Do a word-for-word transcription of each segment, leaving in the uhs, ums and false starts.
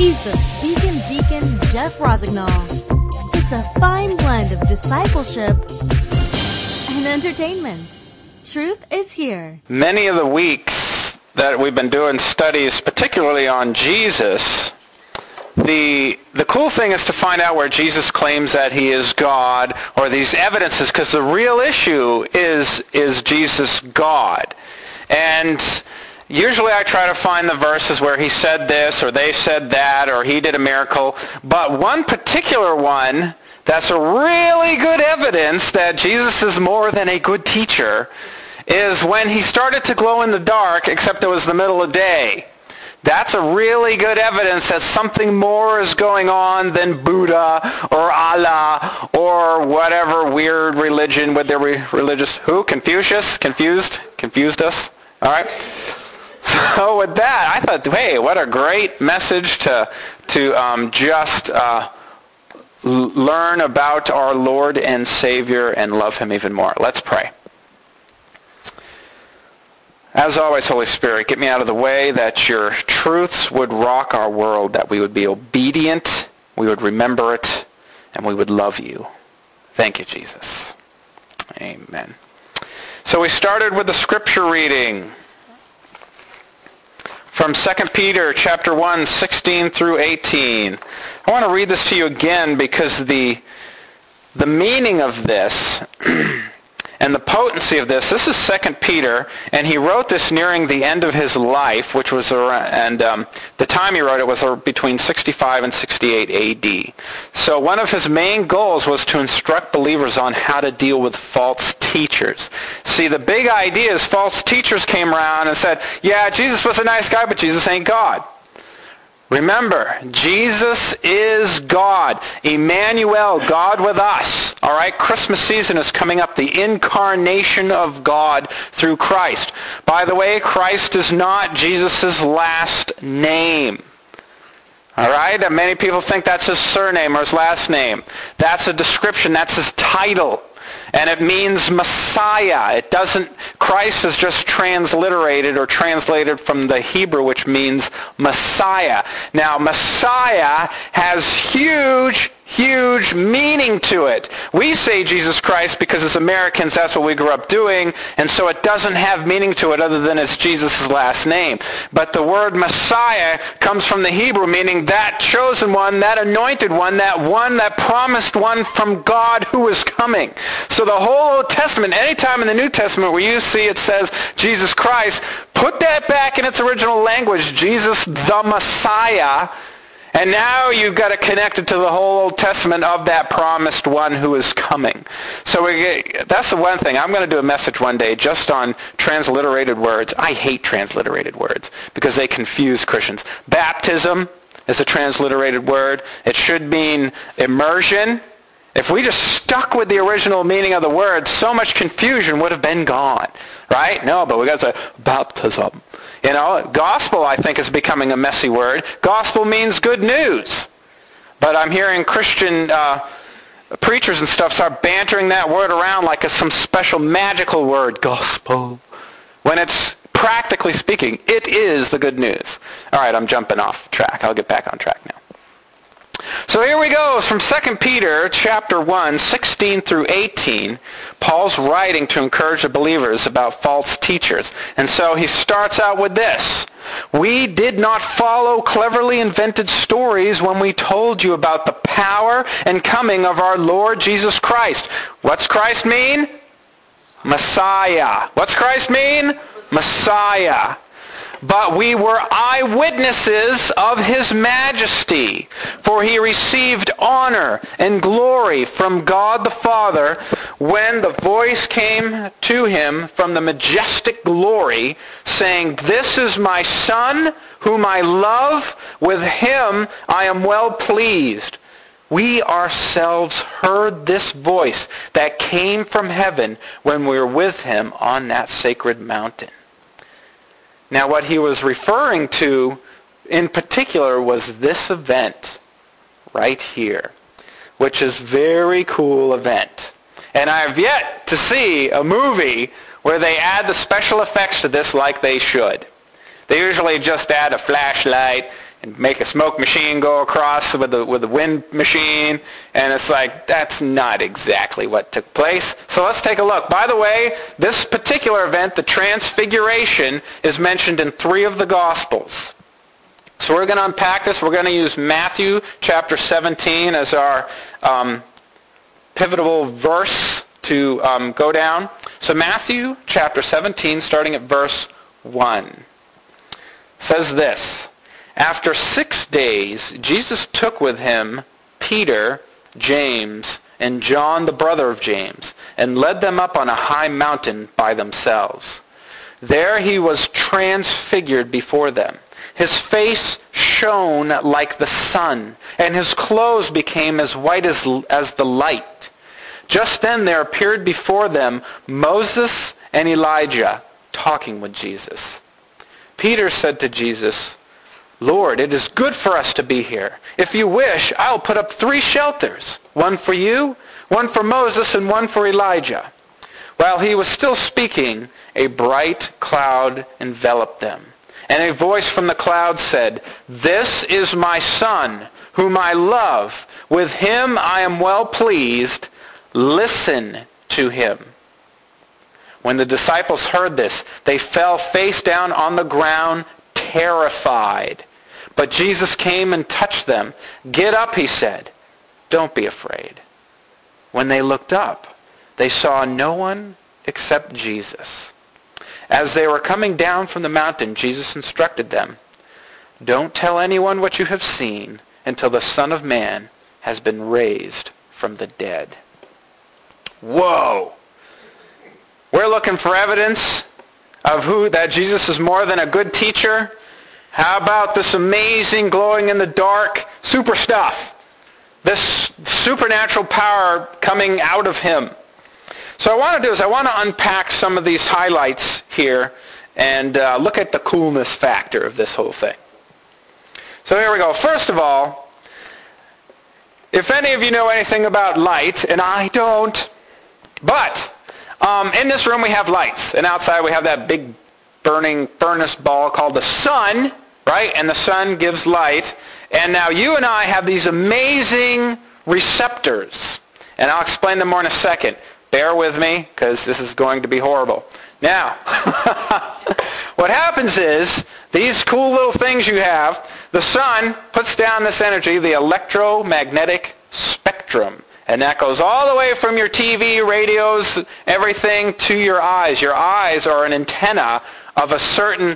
He's the Beacon Deacon Jeff Rosignol. It's a fine blend of discipleship and entertainment. Truth is here. Many of the weeks that we've been doing studies, particularly on Jesus, the the cool thing is to find out where Jesus claims that he is God, or these evidences, because the real issue is, is Jesus God? And usually I try to find the verses where he said this, or they said that, or he did a miracle. But one particular one that's a really good evidence that Jesus is more than a good teacher is when he started to glow in the dark, except it was the middle of the day. That's a really good evidence that something more is going on than Buddha or Allah or whatever weird religion with their re- religious, who? Confucius? Confused? Confused us? All right. So with that, I thought, hey, what a great message to to um, just uh, l- learn about our Lord and Savior and love him even more. Let's pray. As always, Holy Spirit, get me out of the way that your truths would rock our world, that we would be obedient, we would remember it, and we would love you. Thank you, Jesus. Amen. So we started with the scripture reading from Second Peter chapter one, sixteen through eighteen. I want to read this to you again because the, the meaning of this and the potency of this, this is Second Peter, and he wrote this nearing the end of his life, which was around, and um, the time he wrote it was between sixty-five and sixty-eight A D. So one of his main goals was to instruct believers on how to deal with false teachers. See, the big idea is false teachers came around and said, yeah, Jesus was a nice guy, but Jesus ain't God. Remember, Jesus is God. Emmanuel, God with us. All right, Christmas season is coming up. The incarnation of God through Christ. By the way, Christ is not Jesus' last name. All right, and many people think that's his surname or his last name. That's a description. That's his title. And it means Messiah. It doesn't, Christ is just transliterated or translated from the Hebrew, which means Messiah. Now, Messiah has huge, huge meaning to it. We say Jesus Christ because as Americans, that's what we grew up doing, and so it doesn't have meaning to it other than it's Jesus' last name. But the word Messiah comes from the Hebrew, meaning that chosen one, that anointed one, that one, that promised one from God who is coming. So the whole Old Testament, anytime in the New Testament where you see it says Jesus Christ, put that back in its original language, Jesus the Messiah. And now you've got to connect it to the whole Old Testament of that promised one who is coming. So we get, that's the one thing. I'm going to do a message one day just on transliterated words. I hate transliterated words because they confuse Christians. Baptism is a transliterated word. It should mean immersion. If we just stuck with the original meaning of the word, so much confusion would have been gone. Right? No, but we got to say baptism. You know, gospel, I think, is becoming a messy word. Gospel means good news. But I'm hearing Christian uh, preachers and stuff start bantering that word around like it's some special magical word, gospel. When it's, practically speaking, it is the good news. All right, I'm jumping off track. I'll get back on track now. So here we go. It's from Second Peter chapter one, sixteen through eighteen. Paul's writing to encourage the believers about false teachers. And so he starts out with this. We did not follow cleverly invented stories when we told you about the power and coming of our Lord Jesus Christ. What's Christ mean? Messiah. What's Christ mean? Messiah. But we were eyewitnesses of his majesty, for he received honor and glory from God the Father when the voice came to him from the majestic glory, saying, "This is my Son, whom I love. With him I am well pleased." We ourselves heard this voice that came from heaven when we were with him on that sacred mountain. Now, what he was referring to in particular was this event right here, which is a very cool event. And I have yet to see a movie where they add the special effects to this like they should. They usually just add a flashlight, and make a smoke machine go across with the, with the wind machine. And it's like, that's not exactly what took place. So let's take a look. By the way, this particular event, the Transfiguration, is mentioned in three of the Gospels. So we're going to unpack this. We're going to use Matthew chapter seventeen as our um, pivotal verse to um, go down. So Matthew chapter seventeen, starting at verse one, says this. After six days, Jesus took with him Peter, James, and John, the brother of James, and led them up on a high mountain by themselves. There he was transfigured before them. His face shone like the sun, and his clothes became as white as, as the light. Just then there appeared before them Moses and Elijah talking with Jesus. Peter said to Jesus, Lord, it is good for us to be here. If you wish, I'll put up three shelters, one for you, one for Moses, and one for Elijah. While he was still speaking, a bright cloud enveloped them. And a voice from the cloud said, This is my Son, whom I love. With him I am well pleased. Listen to him. When the disciples heard this, they fell face down on the ground, terrified. But Jesus came and touched them. Get up, he said. Don't be afraid. When they looked up, they saw no one except Jesus. As they were coming down from the mountain, Jesus instructed them, Don't tell anyone what you have seen until the Son of Man has been raised from the dead. Whoa! We're looking for evidence of who that Jesus is more than a good teacher. How about this amazing glowing in the dark super stuff? This supernatural power coming out of him. So what I want to do is I want to unpack some of these highlights here and uh, look at the coolness factor of this whole thing. So here we go. First of all, if any of you know anything about light, and I don't, but um, in this room we have lights, and outside we have that big burning furnace ball called the sun, right? And the sun gives light. And now you and I have these amazing receptors, and I'll explain them more in a second. Bear with me, because this is going to be horrible. Now, what happens is, these cool little things you have, the sun puts down this energy, the electromagnetic spectrum. And that goes all the way from your T V, radios, everything to your eyes. Your eyes are an antenna of a certain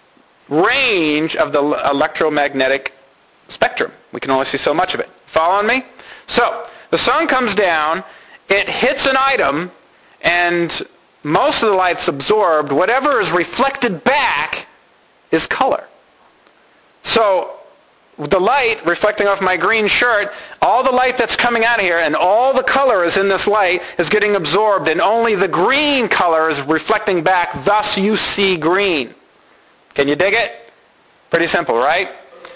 range of the electromagnetic spectrum. We can only see so much of it. Following me? So, the sun comes down, it hits an item, and most of the light's absorbed. Whatever is reflected back is color. So, the light reflecting off my green shirt, all the light that's coming out of here and all the color is in this light is getting absorbed, and only the green color is reflecting back, thus you see green. Can you dig it? Pretty simple, right?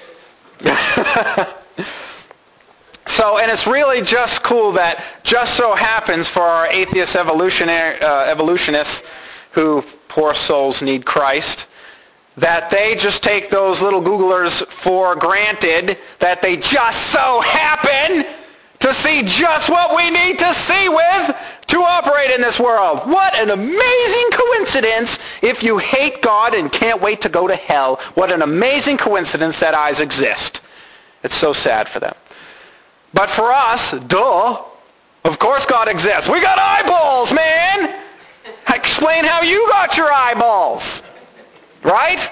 So, and it's really just cool that just so happens for our atheist evolutionary, uh, evolutionists who, poor souls, need Christ, that they just take those little Googlers for granted that they just so happen to see just what we need to see with to operate in this world. What an amazing coincidence. If you hate God and can't wait to go to hell, what an amazing coincidence that eyes exist. It's so sad for them. But for us, duh, of course God exists. We got eyeballs, man. Explain how you got your eyeballs. Right?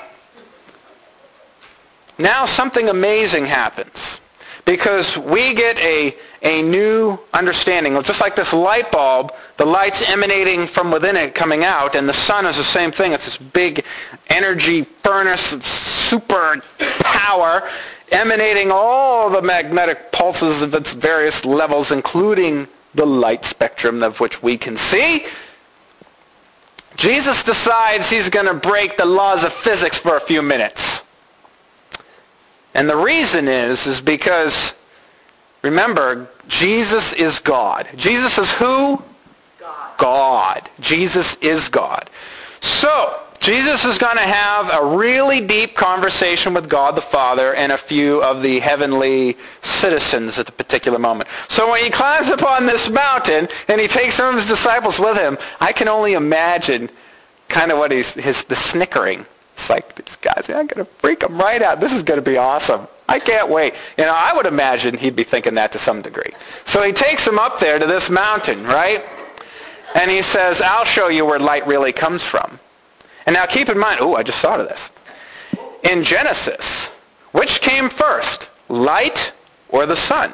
Now something amazing happens. Because we get a, a new understanding. Just like this light bulb, the light's emanating from within it coming out, and the sun is the same thing. It's this big energy furnace of super power emanating all the magnetic pulses of its various levels, including the light spectrum of which we can see. Jesus decides he's going to break the laws of physics for a few minutes. And the reason is, is because, remember, Jesus is God. Jesus is who? God. God. Jesus is God. So, Jesus is going to have a really deep conversation with God the Father and a few of the heavenly citizens at the particular moment. So when he climbs up on this mountain and he takes some of his disciples with him, I can only imagine kind of what he's, his, the snickering. It's like, these guys, I'm going to freak them right out. This is going to be awesome. I can't wait. You know, I would imagine he'd be thinking that to some degree. So he takes them up there to this mountain, right? And he says, I'll show you where light really comes from. And now keep in mind, oh, I just thought of this. In Genesis, which came first, light or the sun?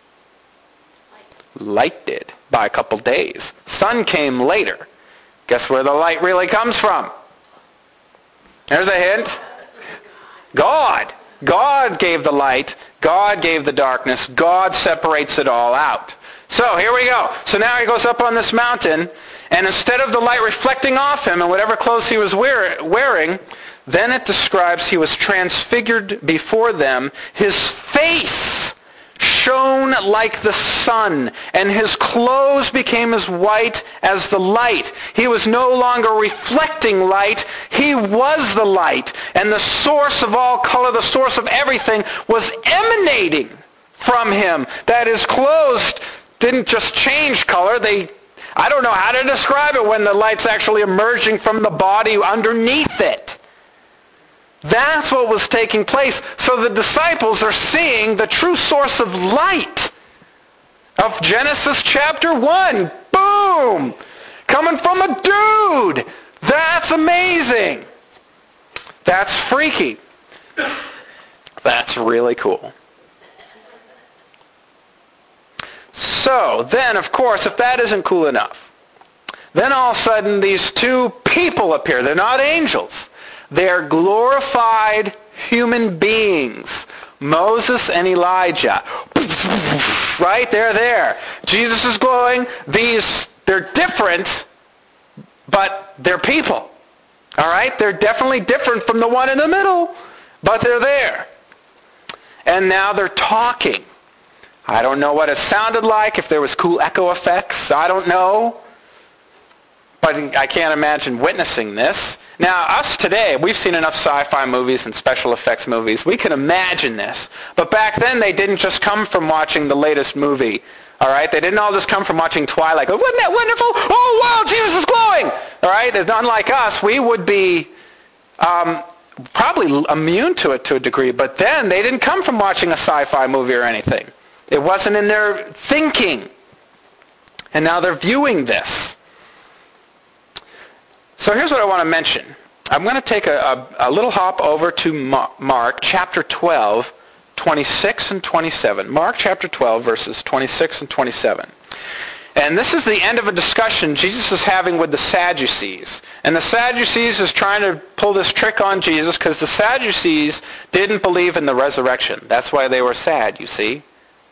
Light did, by a couple days. Sun came later. Guess where the light really comes from? There's a hint. God. God gave the light. God gave the darkness. God separates it all out. So here we go. So now he goes up on this mountain, and instead of the light reflecting off him and whatever clothes he was wear- wearing, then it describes he was transfigured before them. His face shone like the sun, and his clothes became as white as the light. He was no longer reflecting light. He was the light. And the source of all color, the source of everything, was emanating from him. That his clothes didn't just change color. They, I don't know how to describe it when the light's actually emerging from the body underneath it. That's what was taking place. So the disciples are seeing the true source of light of Genesis chapter one. Boom! Coming from a dude. That's amazing. That's freaky. That's really cool. So then, of course, if that isn't cool enough, then all of a sudden these two people appear. They're not angels. They're glorified human beings. Moses and Elijah. Right? They're there. Jesus is glowing. These, they're different, but they're people. All right? They're definitely different from the one in the middle, but they're there. And now they're talking. I don't know what it sounded like, if there was cool echo effects. I don't know. But I can't imagine witnessing this. Now, us today, we've seen enough sci-fi movies and special effects movies. We can imagine this. But back then, they didn't just come from watching the latest movie. All right? They didn't all just come from watching Twilight. Go, wasn't that wonderful? Oh, wow, Jesus is glowing. All right? Unlike us, we would be um, probably immune to it to a degree. But then, they didn't come from watching a sci-fi movie or anything. It wasn't in their thinking. And now they're viewing this. So here's what I want to mention. I'm going to take a, a, a little hop over to Mark chapter twelve, twenty-six and twenty-seven. Mark chapter twelve, verses twenty-six and twenty-seven. And this is the end of a discussion Jesus is having with the Sadducees. And the Sadducees is trying to pull this trick on Jesus because the Sadducees didn't believe in the resurrection. That's why they were sad, you see.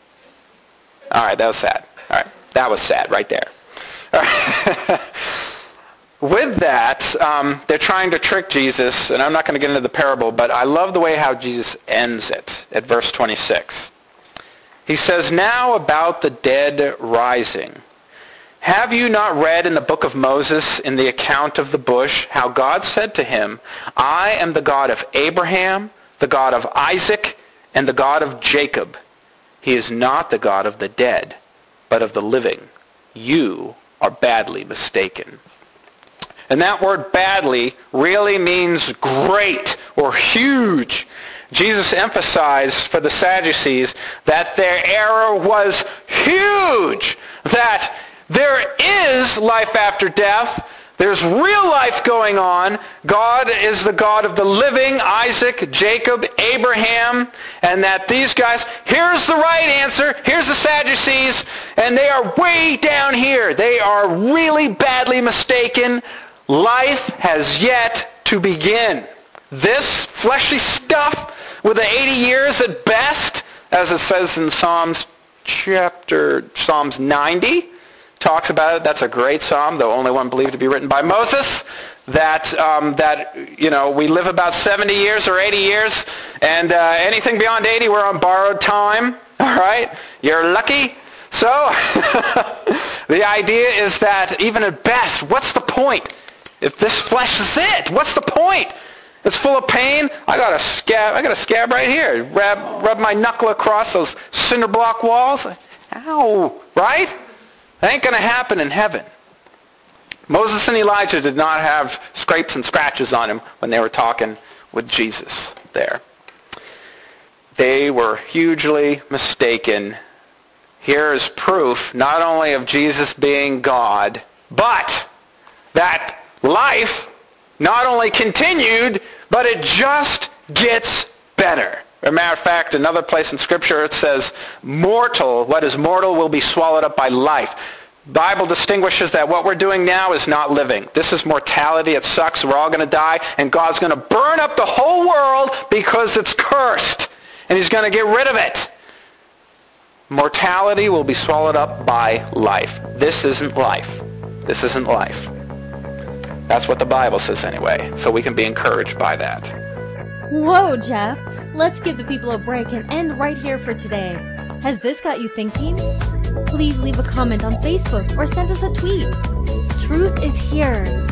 All right, that was sad. All right, that was sad right there. All right. With that, um, they're trying to trick Jesus, and I'm not going to get into the parable, but I love the way how Jesus ends it at verse twenty-six. He says, now about the dead rising. Have you not read in the book of Moses, in the account of the bush, how God said to him, I am the God of Abraham, the God of Isaac, and the God of Jacob. He is not the God of the dead, but of the living. You are badly mistaken. And that word badly really means great or huge. Jesus emphasized for the Sadducees that their error was huge, that there is life after death. There's real life going on. God is the God of the living, Isaac, Jacob, Abraham, and that these guys, here's the right answer, here's the Sadducees, and they are way down here. They are really badly mistaken. Life has yet to begin. This fleshy stuff with the eighty years at best, as it says in Psalms chapter, Psalms ninety, talks about it. That's a great psalm, the only one believed to be written by Moses. That, um, that you know, we live about seventy years or eighty years, and uh, anything beyond eighty, we're on borrowed time. All right? You're lucky. So, the idea is that even at best, what's the point? If this flesh is it, what's the point? It's full of pain. I got a scab. I got a scab right here. Rub, rub my knuckle across those cinder block walls. Ow! Right? That ain't going to happen in heaven. Moses and Elijah did not have scrapes and scratches on him when they were talking with Jesus there. They were hugely mistaken. Here is proof not only of Jesus being God, but that life not only continued, but it just gets better. As a matter of fact, another place in Scripture it says, mortal, what is mortal will be swallowed up by life. The Bible distinguishes that what we're doing now is not living. This is mortality. It sucks. We're all going to die. And God's going to burn up the whole world because it's cursed. And he's going to get rid of it. Mortality will be swallowed up by life. This isn't life. This isn't life. That's what the Bible says anyway. So we can be encouraged by that. Whoa, Jeff. Let's give the people a break and end right here for today. Has this got you thinking? Please leave a comment on Facebook or send us a tweet. Truth is here.